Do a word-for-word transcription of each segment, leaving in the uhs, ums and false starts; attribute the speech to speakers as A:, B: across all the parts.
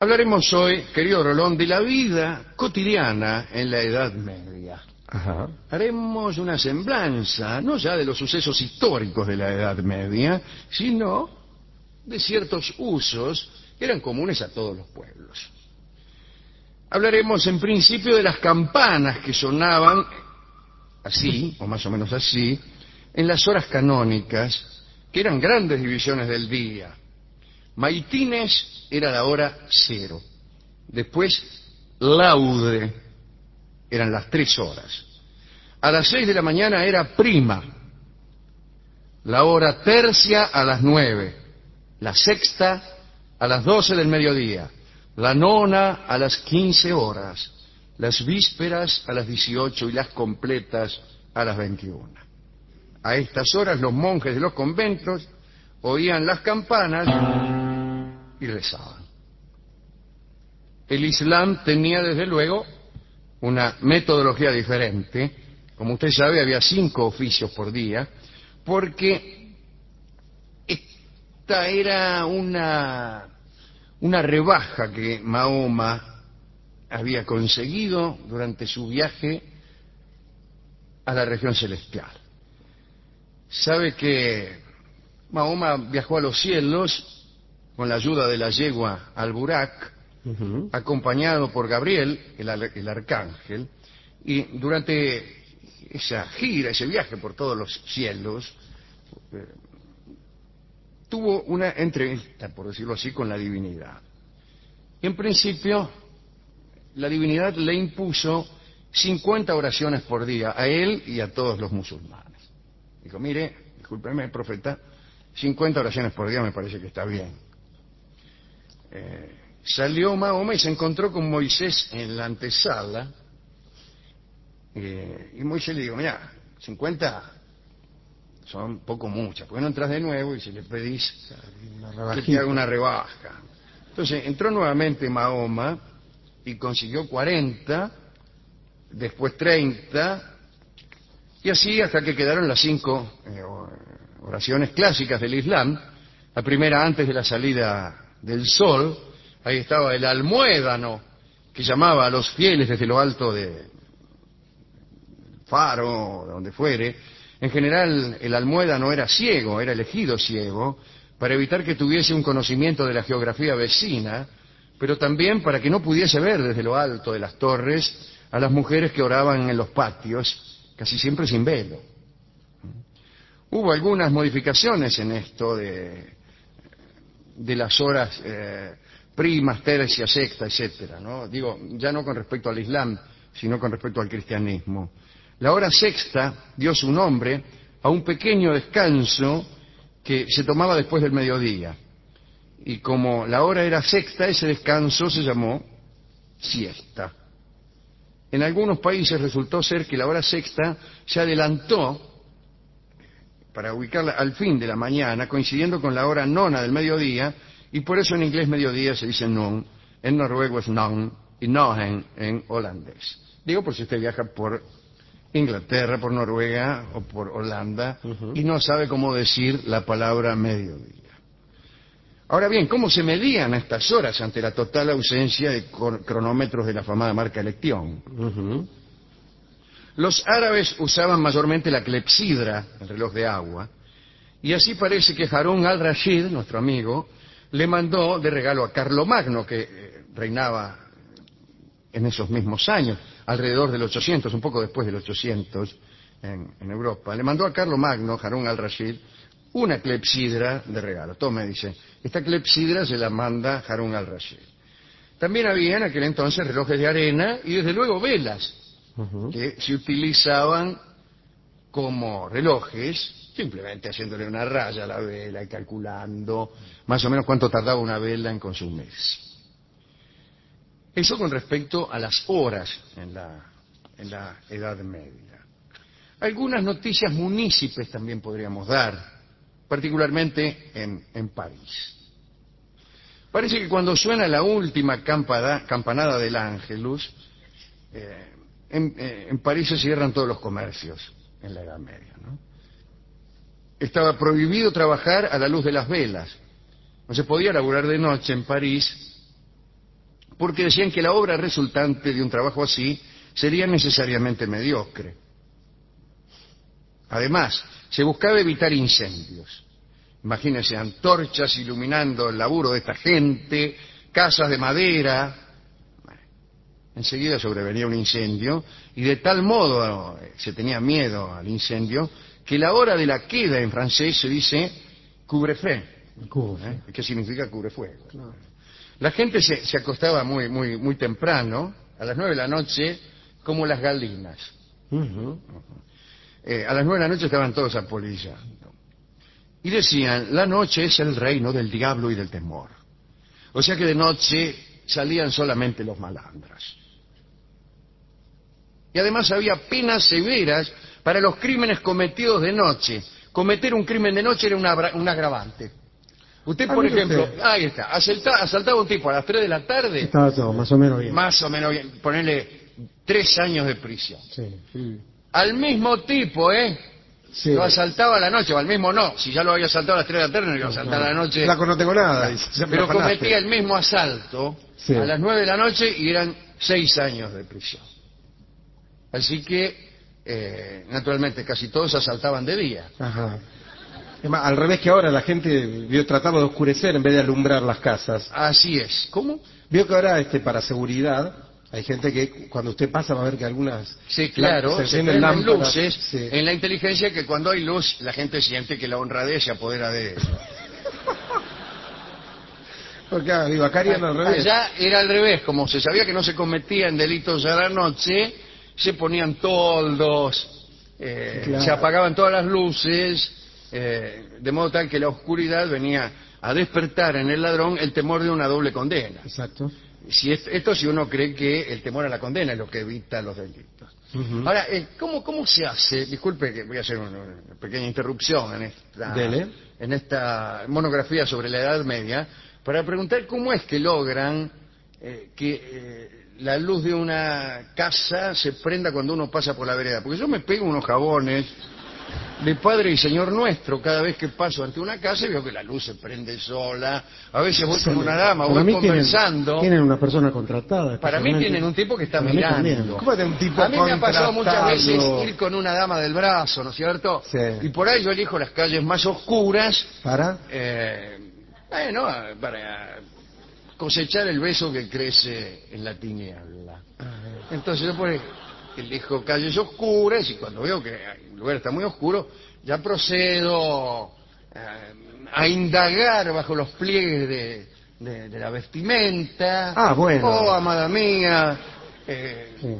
A: Hablaremos hoy, querido Rolón, de la vida cotidiana en la Edad Media.
B: Ajá.
A: Haremos una semblanza, no ya de los sucesos históricos de la Edad Media, sino de ciertos usos que eran comunes a todos los pueblos. Hablaremos en principio de las campanas que sonaban así, o más o menos así, en las horas canónicas, que eran grandes divisiones del día. Maitines era la hora cero. Después, laude, eran las tres horas. A las seis de la mañana era prima. La hora tercia a las nueve. La sexta a las doce del mediodía. La nona a las quince horas. Las vísperas a las dieciocho y las completas a las veintiuna. A estas horas los monjes de los conventos oían las campanas y rezaban. El Islam tenía desde luego una metodología diferente. Como usted sabe, había cinco oficios por día, porque esta era una, una rebaja que Mahoma había conseguido durante su viaje a la región celestial. Sabe que Mahoma viajó a los cielos con la ayuda de la yegua Al-Burak, uh-huh. acompañado por Gabriel, el, el arcángel, y durante esa gira, ese viaje por todos los cielos, eh, tuvo una entrevista, por decirlo así, con la divinidad. Y en principio, la divinidad le impuso cincuenta oraciones por día a él y a todos los musulmanes. Dijo, mire, discúlpeme, profeta, cincuenta oraciones por día me parece que está bien. Eh, salió Mahoma y se encontró con Moisés en la antesala, eh, y Moisés le dijo, mira, cincuenta son poco muchas, ¿por qué no entras de nuevo y si le pedís que te haga una rebaja? Entonces entró nuevamente Mahoma y consiguió cuarenta, después treinta, y así hasta que quedaron las cinco eh, oraciones clásicas del Islam. La primera antes de la salida del sol, ahí estaba el almuédano que llamaba a los fieles desde lo alto de faro, de donde fuere. En general el almuédano era ciego, era elegido ciego, para evitar que tuviese un conocimiento de la geografía vecina, pero también para que no pudiese ver desde lo alto de las torres a las mujeres que oraban en los patios, casi siempre sin velo. Hubo algunas modificaciones en esto de, de las horas eh, primas, tercia, sexta, etcétera, ¿no? Digo, ya no con respecto al Islam, sino con respecto al cristianismo. La hora sexta dio su nombre a un pequeño descanso que se tomaba después del mediodía. Y como la hora era sexta, ese descanso se llamó siesta. En algunos países resultó ser que la hora sexta se adelantó para ubicarla al fin de la mañana, coincidiendo con la hora nona del mediodía, y por eso en inglés mediodía se dice noon, en noruego es noon, y noen en holandés. Digo por si usted viaja por Inglaterra, por Noruega o por Holanda, uh-huh. y no sabe cómo decir la palabra mediodía. Ahora bien, ¿cómo se medían estas horas ante la total ausencia de cronómetros de la afamada marca Lection? Uh-huh. Los árabes usaban mayormente la clepsidra, el reloj de agua, y así parece que Harún al-Rashid, nuestro amigo, le mandó de regalo a Carlomagno, que eh, reinaba en esos mismos años, alrededor del ochocientos, un poco después del ochocientos en, en Europa, le mandó a Carlomagno, Harún al-Rashid, una clepsidra de regalo. Tome, dice, esta clepsidra se la manda Harún al-Rashid. También había en aquel entonces relojes de arena y desde luego velas, uh-huh. que se utilizaban como relojes, simplemente haciéndole una raya a la vela y calculando más o menos cuánto tardaba una vela en consumirse. Eso con respecto a las horas en la, en la Edad Media. Algunas noticias munícipes también podríamos dar, particularmente en, en París. Parece que cuando suena la última campada, campanada del Ángelus, eh, en, eh, en París se cierran todos los comercios en la Edad Media, ¿no? Estaba prohibido trabajar a la luz de las velas. No se podía laburar de noche en París porque decían que la obra resultante de un trabajo así sería necesariamente mediocre. Además, se buscaba evitar incendios. Imagínense, antorchas iluminando el laburo de esta gente, casas de madera. Bueno, enseguida sobrevenía un incendio, y de tal modo se tenía miedo al incendio, que la hora de la queda en francés se dice couvre-feu, ¿eh? ¿Qué significa cubrefuego? Claro. La gente se, se acostaba muy, muy, muy temprano, a las nueve de la noche, como las galinas. Uh -huh. Uh -huh. Eh, a las nueve de la noche estaban todos apolillando. Y decían, la noche es el reino del diablo y del temor. O sea que de noche salían solamente los malandras. Y además había penas severas para los crímenes cometidos de noche. Cometer un crimen de noche era una, un agravante. Usted, por ejemplo, usted. ahí está, asalta, asaltaba a un tipo a las tres de la tarde.
B: Estaba todo, más o menos bien.
A: Más o menos bien, ponerle tres años de prisión.
B: Sí. sí.
A: Al mismo tipo, ¿eh? Sí. Lo asaltaba a la noche, o al mismo no. Si ya lo había asaltado a las tres de la tarde, no lo iba a asaltar no, no. a la noche.
B: Flaco, no tengo nada.
A: Claro. Pero cometía el mismo asalto sí. a las nueve de la noche y eran seis años de prisión. Así que, eh, naturalmente, casi todos asaltaban de día.
B: Ajá. Es más, al revés que ahora, la gente vio trataba de oscurecer en vez de alumbrar las casas.
A: Así es. ¿Cómo?
B: Vio que ahora, este, para seguridad, hay gente que cuando usted pasa va a ver que algunas...
A: Sí, claro, se, se prenden luces sí. en la inteligencia, que cuando hay luz la gente siente que la honradez se apodera de ella.
B: Porque, ah, digo, acá era al revés.
A: Allá era al revés, como se sabía que no se cometían delitos a la noche, se ponían toldos, eh, claro. se apagaban todas las luces, eh, de modo tal que la oscuridad venía a despertar en el ladrón el temor de una doble condena.
B: Exacto.
A: Si es, esto si uno cree que el temor a la condena es lo que evita los delitos. Uh-huh. Ahora, eh, ¿cómo, ¿cómo se hace? Disculpe que voy a hacer una, una pequeña interrupción en esta, en esta monografía sobre la Edad Media, para preguntar cómo es que logran eh, que eh, la luz de una casa se prenda cuando uno pasa por la vereda. Porque yo me pego unos jabones de Padre y Señor Nuestro cada vez que paso ante una casa y veo que la luz se prende sola. A veces voy con una dama, voy conversando.
B: Tienen, tienen una persona contratada.
A: Para mí tienen un tipo que está mirando.
B: ¿Cómo de un tipo
A: A mí me ha pasado muchas veces ir con una dama del brazo, ¿no es cierto?
B: Sí.
A: Y por ahí yo elijo las calles más oscuras.
B: ¿Para?
A: Eh, bueno, para cosechar el beso que crece en la tiniebla. Entonces yo por ahí elijo calles oscuras y cuando veo que el lugar está muy oscuro, ya procedo eh, a indagar bajo los pliegues de, de, de la vestimenta.
B: Ah, bueno.
A: Oh, amada mía, eh, sí.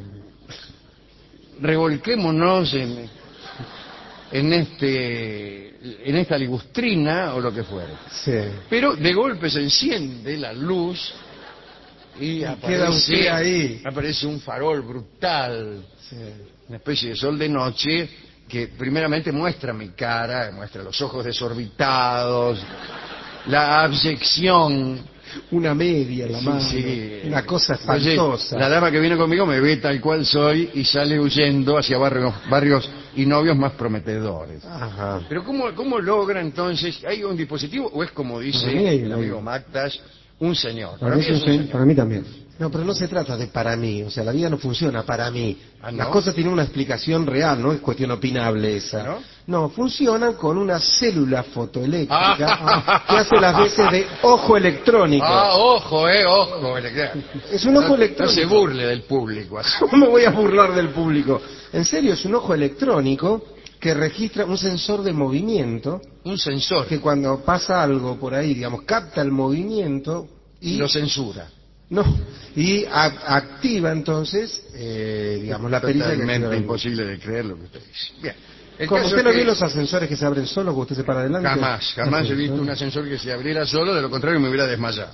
A: revolquémonos en, en este en esta ligustrina o lo que fuera.
B: Sí.
A: Pero de golpe se enciende la luz y, y aparece,
B: queda usted ahí.
A: aparece un farol brutal,
B: sí.
A: una especie de sol de noche que primeramente muestra mi cara, muestra los ojos desorbitados, la abyección.
B: Una media en la mano,
A: sí, sí.
B: una cosa espantosa.
A: Oye, la dama que viene conmigo me ve tal cual soy y sale huyendo hacia barrios, barrios y novios más prometedores.
B: Ajá.
A: Pero ¿cómo, cómo logra entonces? ¿Hay un dispositivo o es como dice el amigo Mactas, un señor?
B: Para, para, mí, es un señor. Para mí también. No, pero no se trata de para mí, o sea, la vida no funciona para mí.
A: ¿Ah, no?
B: Las cosas tienen una explicación real, no es cuestión opinable esa.
A: ¿No?
B: No, funcionan con una célula fotoeléctrica ah, que hace las veces de ojo electrónico.
A: Ah, ojo, eh, ojo electrónico.
B: Es un ojo
A: no,
B: electrónico.
A: No se burle del público.
B: ¿Cómo me voy a burlar del público? En serio, es un ojo electrónico que registra un sensor de movimiento.
A: Un sensor.
B: Que cuando pasa algo por ahí, digamos, capta el movimiento y...
A: lo censura.
B: No, y a, activa entonces, eh, digamos, la perilla.
A: Totalmente imposible de creer lo que usted dice. Bien.
B: El Como usted no que... vio los ascensores que se abren solos cuando usted se para adelante.
A: Jamás, jamás he visto un ascensor que se abriera solo, de lo contrario me hubiera desmayado.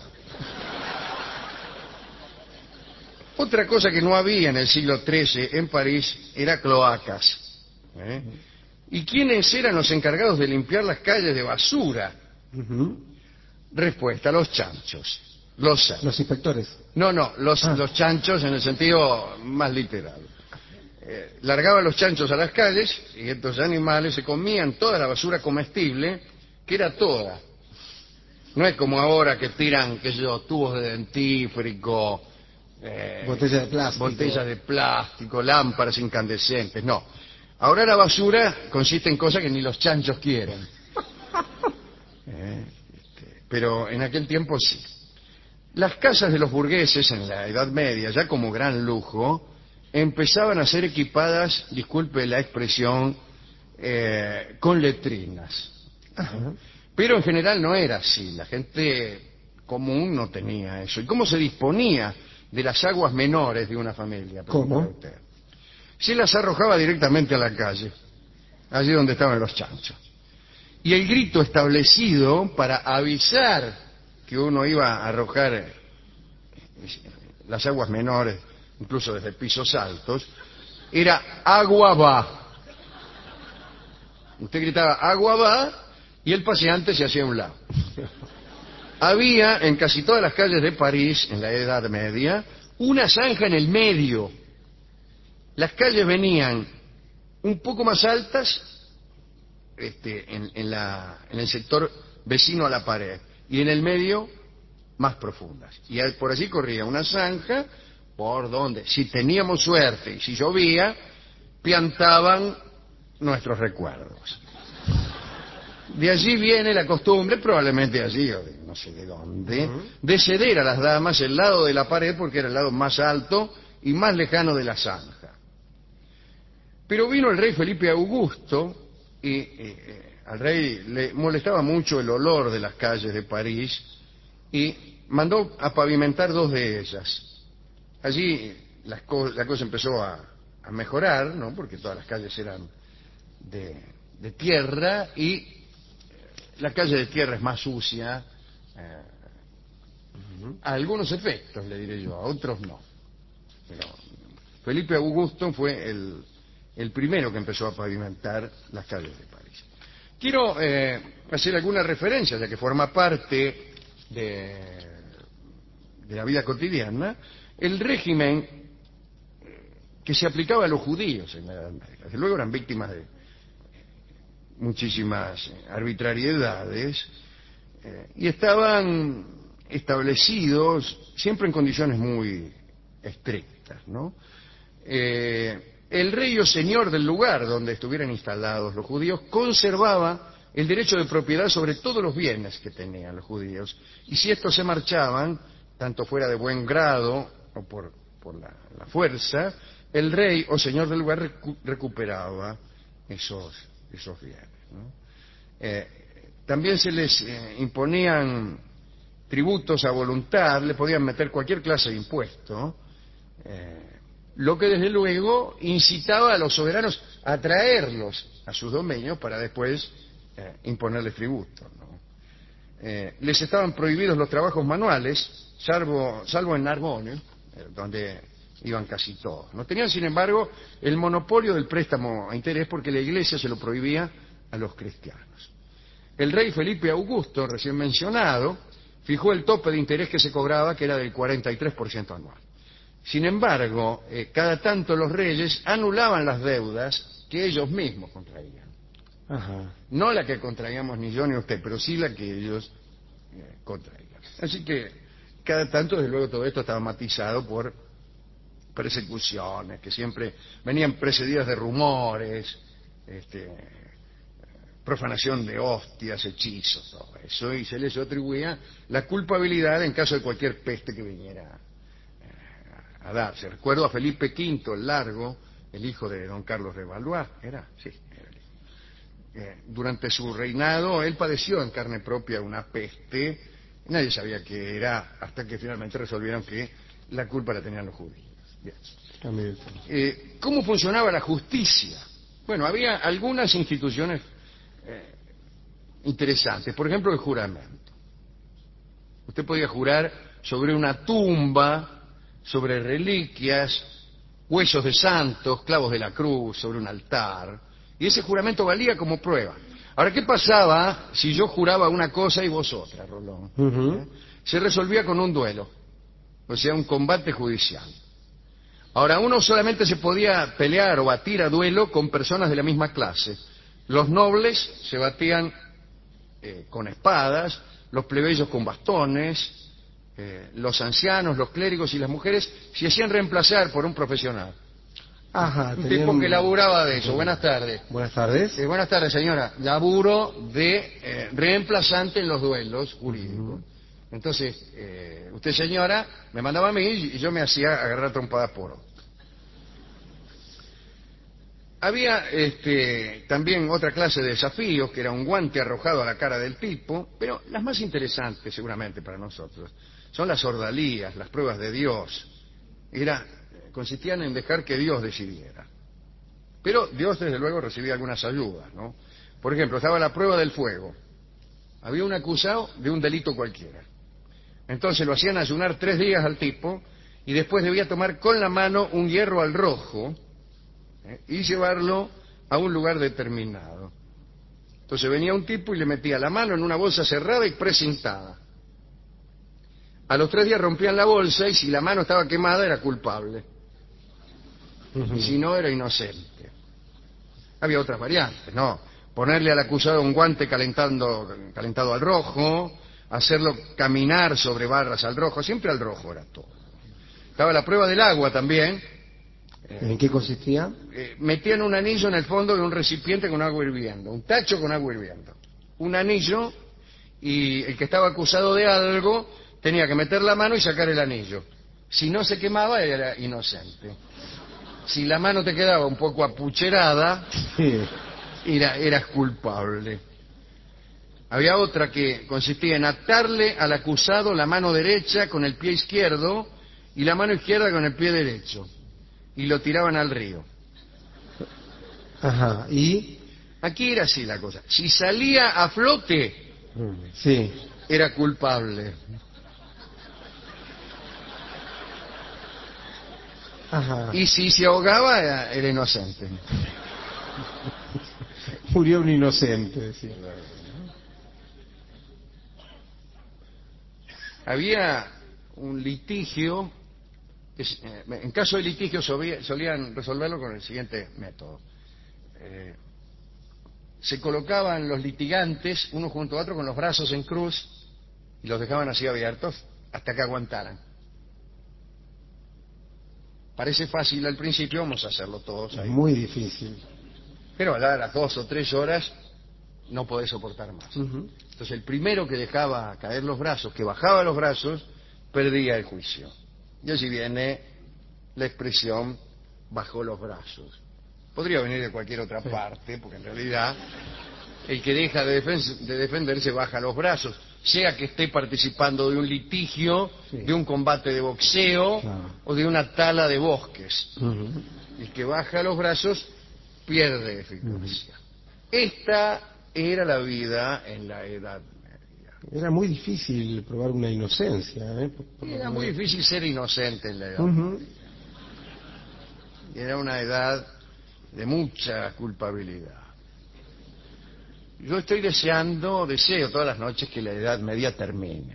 A: Otra cosa que no había en el siglo trece en París era cloacas. ¿eh? ¿Y quiénes eran los encargados de limpiar las calles de basura?
B: Uh-huh.
A: Respuesta, los chanchos. Los,
B: los inspectores.
A: No, no, los, ah. los chanchos en el sentido más literal. Eh, largaban los chanchos a las calles y estos animales se comían toda la basura comestible, que era toda. No es como ahora que tiran, qué sé yo, tubos de dentífrico, eh,
B: botellas de plástico.
A: botellas de plástico, lámparas incandescentes. No. Ahora la basura consiste en cosas que ni los chanchos quieren. Eh, este, pero en aquel tiempo sí. Las casas de los burgueses en la Edad Media, ya como gran lujo, empezaban a ser equipadas, disculpe la expresión, eh, con letrinas.
B: Ajá.
A: Pero en general no era así, la gente común no tenía eso. ¿Y cómo se disponía de las aguas menores de una familia?
B: ¿Cómo?
A: Usted. Se las arrojaba directamente a la calle, allí donde estaban los chanchos. Y el grito establecido para avisar que uno iba a arrojar las aguas menores, incluso desde pisos altos, era agua va. Usted gritaba agua va y el paseante se hacía a un lado. Había en casi todas las calles de París, en la Edad Media, una zanja en el medio. Las calles venían un poco más altas este, en, en, la, en el sector vecino a la pared y en el medio más profundas. Y por allí corría una zanja por donde, si teníamos suerte y si llovía, piantaban nuestros recuerdos. De allí viene la costumbre, probablemente allí, o de no sé de dónde, uh-huh. de ceder a las damas el lado de la pared porque era el lado más alto y más lejano de la zanja. Pero vino el rey Felipe Augusto y eh, al rey le molestaba mucho el olor de las calles de París y mandó a pavimentar dos de ellas. Allí las co la cosa empezó a, a mejorar, ¿no? Porque todas las calles eran de, de tierra y la calle de tierra es más sucia, eh, a algunos efectos, le diré yo, a otros no. Pero Felipe Augusto fue el, el primero que empezó a pavimentar las calles de París. Quiero eh, hacer alguna referencia, ya que forma parte de, de la vida cotidiana, el régimen que se aplicaba a los judíos en la Edad Media. Desde luego eran víctimas de muchísimas arbitrariedades eh, y estaban establecidos siempre en condiciones muy estrictas, ¿no? Eh, el rey o señor del lugar donde estuvieran instalados los judíos conservaba el derecho de propiedad sobre todos los bienes que tenían los judíos, y si estos se marchaban, tanto fuera de buen grado o por, por la, la fuerza, el rey o señor del lugar recu recuperaba esos esos bienes, ¿no? Eh, también se les eh, imponían tributos a voluntad, le podían meter cualquier clase de impuesto, eh, lo que desde luego incitaba a los soberanos a traerlos a sus dominios para después eh, imponerles tributos, ¿no? Eh, les estaban prohibidos los trabajos manuales, salvo, salvo en Narbonne, eh, donde iban casi todos. No tenían, sin embargo, el monopolio del préstamo a interés porque la Iglesia se lo prohibía a los cristianos. El rey Felipe Augusto, recién mencionado, fijó el tope de interés que se cobraba, que era del cuarenta y tres por ciento anual. Sin embargo, eh, cada tanto los reyes anulaban las deudas que ellos mismos contraían. Ajá. No la que contraíamos ni yo ni usted, pero sí la que ellos eh, contraían. Así que cada tanto, desde luego, todo esto estaba matizado por persecuciones que siempre venían precedidas de rumores, este, profanación de hostias, hechizos, todo eso, y se les atribuía la culpabilidad en caso de cualquier peste que viniera eh, a darse. Recuerdo a Felipe quinto el Largo, el hijo de don Carlos de Valois, ¿era? Sí, era el hijo. Eh, durante su reinado él padeció en carne propia una peste, nadie sabía qué era, hasta que finalmente resolvieron que la culpa la tenían los judíos. Bien. Eh, ¿Cómo funcionaba la justicia? Bueno, había algunas instituciones eh, interesantes. Por ejemplo, el juramento. Usted podía jurar sobre una tumba, sobre reliquias, huesos de santos, clavos de la cruz, sobre un altar. Y ese juramento valía como prueba. Ahora, ¿qué pasaba si yo juraba una cosa y vos otra, Rolón? Uh-huh. ¿Eh? Se resolvía con un duelo, o sea, un combate judicial. Ahora, uno solamente se podía pelear o batir a duelo con personas de la misma clase. Los nobles se batían eh, con espadas los plebeyos con bastones, eh, los ancianos, los clérigos y las mujeres se hacían reemplazar por un profesional.
B: Ajá,
A: Un
B: tenían
A: tipo que
B: un-
A: laburaba de eso. Buenas tardes.
B: Buenas tardes.
A: Eh, buenas tardes, señora. Laburo de eh, reemplazante en los duelos jurídicos. Entonces, eh, usted, señora, me mandaba a mí y yo me hacía agarrar trompadas por otro. Había este, también otra clase de desafíos, que era un guante arrojado a la cara del tipo, pero las más interesantes, seguramente para nosotros, son las ordalías, las pruebas de Dios. Era, consistían en dejar que Dios decidiera. Pero Dios, desde luego, recibía algunas ayudas, ¿no? Por ejemplo, estaba la prueba del fuego. Había un acusado de un delito cualquiera. Entonces lo hacían ayunar tres días al tipo y después debía tomar con la mano un hierro al rojo, ¿eh?, y llevarlo a un lugar determinado. Entonces venía un tipo y le metía la mano en una bolsa cerrada y precintada. A los tres días rompían la bolsa y si la mano estaba quemada era culpable. Y si no, era inocente. Había otras variantes, ¿no? Ponerle al acusado un guante calentando, calentado al rojo, hacerlo caminar sobre barras al rojo, siempre al rojo era todo. Estaba la prueba del agua también.
B: ¿En qué consistía?
A: Eh, metían un anillo en el fondo de un recipiente con agua hirviendo, un tacho con agua hirviendo. Un anillo, y el que estaba acusado de algo tenía que meter la mano y sacar el anillo. Si no se quemaba, era inocente. Si la mano te quedaba un poco apucherada,
B: Sí.
A: era, eras culpable. Había otra que consistía en atarle al acusado la mano derecha con el pie izquierdo y la mano izquierda con el pie derecho, y lo tiraban al río.
B: Ajá, ¿y?
A: Aquí era así la cosa. Si salía a flote,
B: Sí.
A: era culpable.
B: Ajá.
A: Y si se ahogaba, era, era inocente.
B: Murió un inocente, decía.
A: Había un litigio, que, eh, en caso de litigio solía- solían resolverlo con el siguiente método. Eh, se colocaban los litigantes uno junto a otro con los brazos en cruz y los dejaban así abiertos hasta que aguantaran. Parece fácil al principio, vamos a hacerlo todos
B: Es
A: ahí.
B: muy difícil.
A: Pero a las dos o tres horas no podés soportar más.
B: Ujú.
A: Entonces el primero que dejaba caer los brazos, que bajaba los brazos, perdía el juicio. Y allí viene la expresión bajó los brazos. Podría venir de cualquier otra
B: Sí.
A: parte, porque en realidad el que deja de, defen- de defenderse baja los brazos, sea que esté participando de un litigio,
B: Sí.
A: de un combate de boxeo,
B: Claro.
A: o de una tala de bosques.
B: Ujú.
A: El que baja los brazos pierde eficacia. Esta era la vida en la Edad Media.
B: Era muy difícil probar una inocencia, ¿eh? Por- por lo
A: Era
B: que
A: muy
B: veo.
A: difícil ser inocente en la Edad
B: Ujú.
A: Media. Era una edad de mucha culpabilidad. Yo estoy deseando, deseo todas las noches que la Edad Media termine.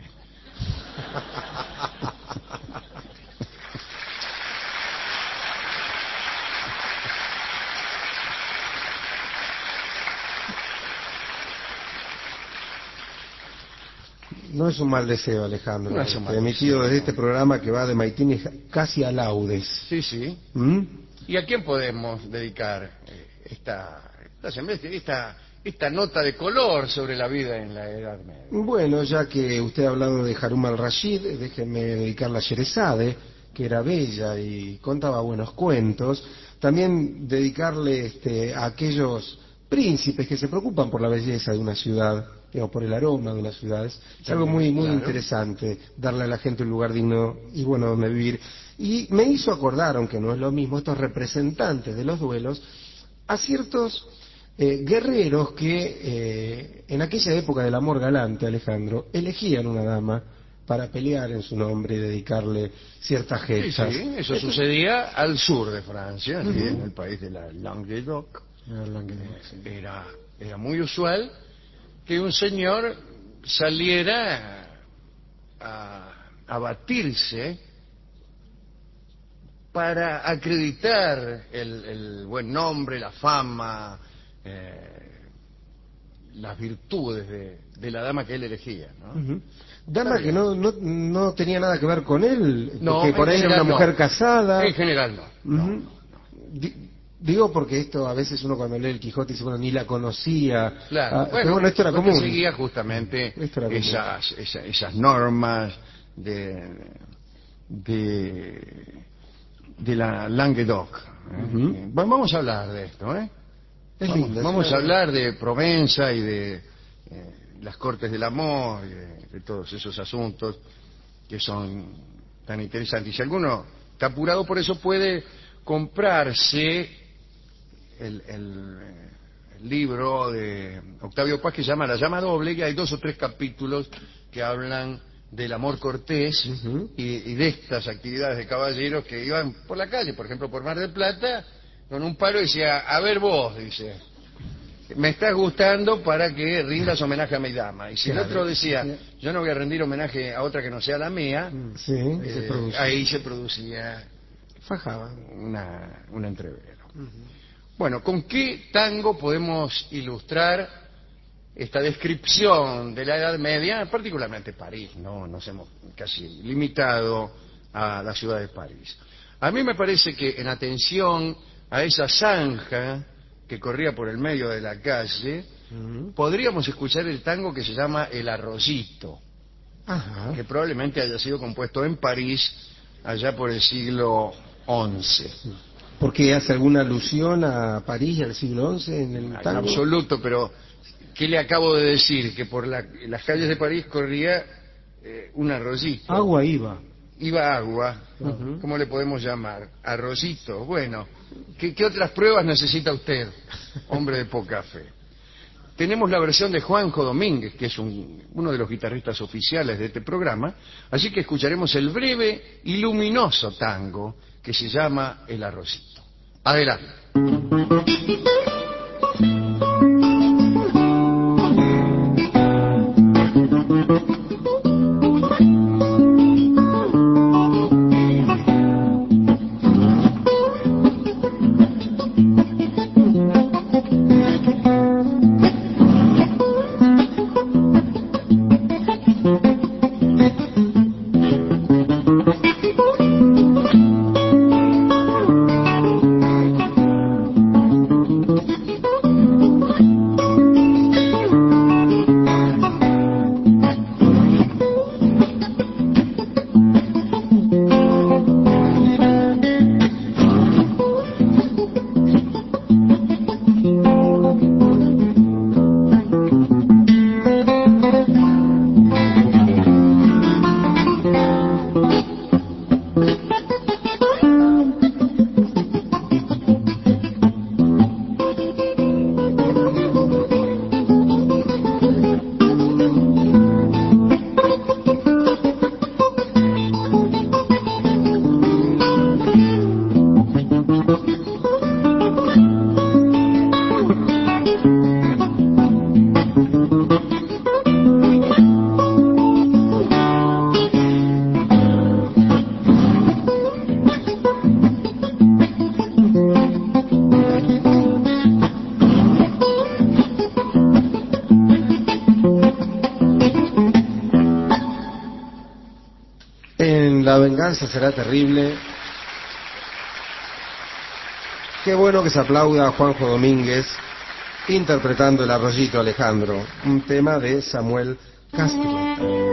B: No es un mal deseo, Alejandro.
A: No es un mal
B: emitido
A: deseo,
B: desde
A: no.
B: este programa que va de Maitini casi a Laudes.
A: Sí, sí.
B: ¿Mm?
A: ¿Y a quién podemos dedicar eh, esta, esta, esta, esta nota de color sobre la vida en la Edad Media?
B: Bueno, ya que usted ha hablado de Harun al-Rashid, déjeme dedicarla a Sherezade, que era bella y contaba buenos cuentos. También dedicarle este, a aquellos príncipes que se preocupan por la belleza de una ciudad, digamos, por el aroma de las ciudades. Es algo muy, muy
A: Claro.
B: interesante, darle a la gente un lugar digno y bueno donde vivir. Y me hizo acordar, aunque no es lo mismo, estos representantes de los duelos, a ciertos eh, guerreros que eh, en aquella época del amor galante, Alejandro, elegían una dama para pelear en su nombre y dedicarle ciertas
A: Sí,
B: gechas.
A: sí, eso
B: Esto-
A: sucedía al sur de Francia, sí,
B: Ujú.
A: en el país de la Languedoc.
B: Ah, Languedoc, sí.
A: Era, era muy usual que un señor saliera a, a batirse para acreditar el, el buen nombre, la fama, eh, las virtudes de, de la dama que él elegía, ¿no?
B: Uh-huh. Dama que no, no, no tenía nada que ver con él,
A: No,
B: porque por ahí era una
A: no.
B: mujer casada.
A: En general no.
B: Uh-huh.
A: no, no, no.
B: Di- Digo porque esto a veces uno cuando lee el Quijote dice, bueno, ni la conocía.
A: Claro,
B: Ah,
A: bueno,
B: pero bueno, esto era
A: porque
B: común.
A: seguía justamente
B: Esto era común.
A: esas, esas, esas normas de, de, de la Languedoc. ¿eh?
B: Uh-huh.
A: Bueno, vamos a hablar de esto, ¿eh?
B: Es
A: Vamos,
B: lindo,
A: vamos
B: es
A: a
B: una-
A: hablar de Provenza y de eh, las Cortes del Amor, y de, de todos esos asuntos que son tan interesantes. Y si alguno está apurado por eso, puede comprarse el, el, el libro de Octavio Paz que se llama La llama doble, y hay dos o tres capítulos que hablan del amor cortés
B: Uh-huh.
A: y, y de estas actividades de caballeros que iban por la calle, por ejemplo por Mar del Plata, con un palo y decía, a ver vos, dice, me estás gustando para que rindas homenaje a mi dama. Y si
B: Claro.
A: el otro decía, yo no voy a rendir homenaje a otra que no sea la mía,
B: Sí,
A: eh,
B: se produce.
A: ahí se producía
B: Fajaba.
A: una, un entrevero.
B: Uh-huh.
A: Bueno, ¿con qué tango podemos ilustrar esta descripción de la Edad Media, particularmente París? No nos hemos casi limitado a la ciudad de París. A mí me parece que en atención a esa zanja que corría por el medio de la calle,
B: Uh-huh.
A: podríamos escuchar el tango que se llama El Arroyito,
B: Ajá.
A: que probablemente haya sido compuesto en París allá por el siglo once.
B: ¿Porque hace alguna alusión a París y al siglo once en el
A: En
B: tango?
A: absoluto, pero ¿qué le acabo de decir? Que por la- las calles de París corría eh, un arroyito.
B: Agua iba.
A: Iba agua.
B: Ujú.
A: ¿Cómo le podemos llamar? Arroyito. Bueno, ¿qué, qué otras pruebas necesita usted, hombre de poca fe? Tenemos la versión de Juanjo Domínguez, que es un- uno de los guitarristas oficiales de este programa, así que escucharemos el breve y luminoso tango que se llama El Arroyito. Adelante.
B: La venganza será terrible. Qué bueno que se aplauda a Juanjo Domínguez interpretando El Arroyito, Alejandro, un tema de Samuel Castro.